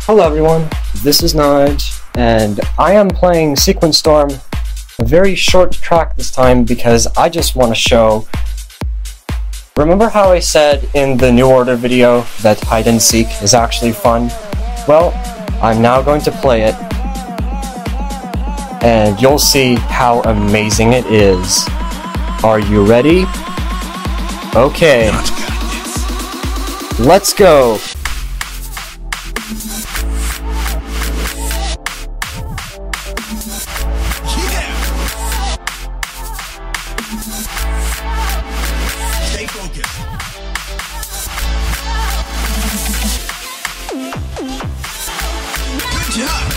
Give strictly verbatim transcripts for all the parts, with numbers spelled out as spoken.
Hello everyone, this is Naj, and I am playing Sequence Storm, a very short track this time because I just want to show... Remember how I said in the New Order video that hide and seek is actually fun? Well, I'm now going to play it, and you'll see how amazing it is. Are you ready? Okay. Let's go! Stay focused. Good job.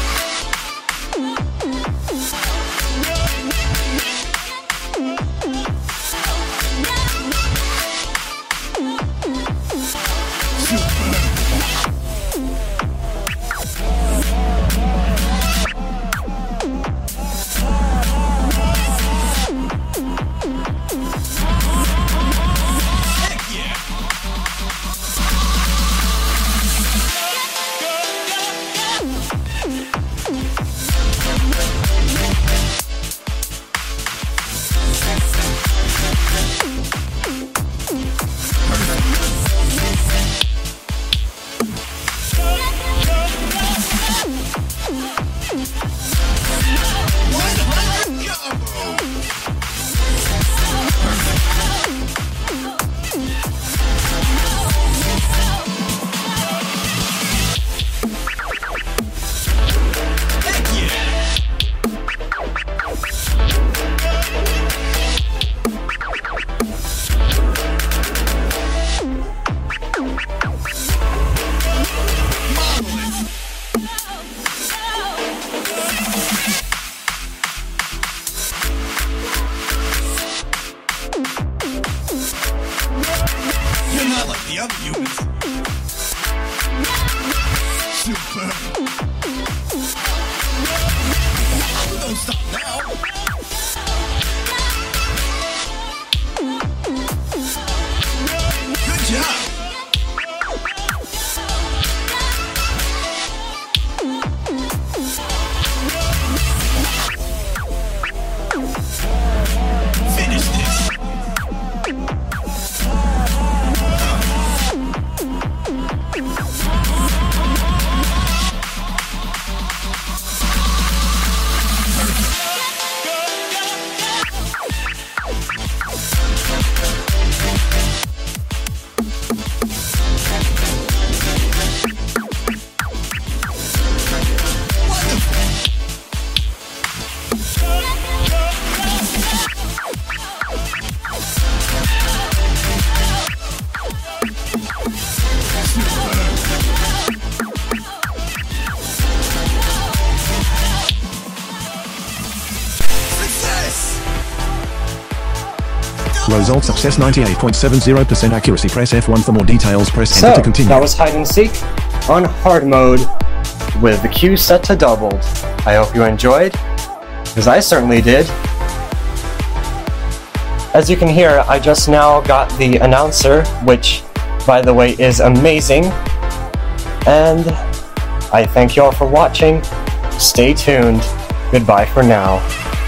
You're not like the other humans. Super. Don't stop now. Good job. Finish this. Result success ninety-eight point seven zero percent accuracy. Press F one for more details. Press So, enter to continue. that was hide and seek on hard mode with the Q set to doubled. I hope you enjoyed, because I certainly did. As you can hear, I just now got the announcer, which, by the way, is amazing. And I thank you all for watching. Stay tuned. Goodbye for now.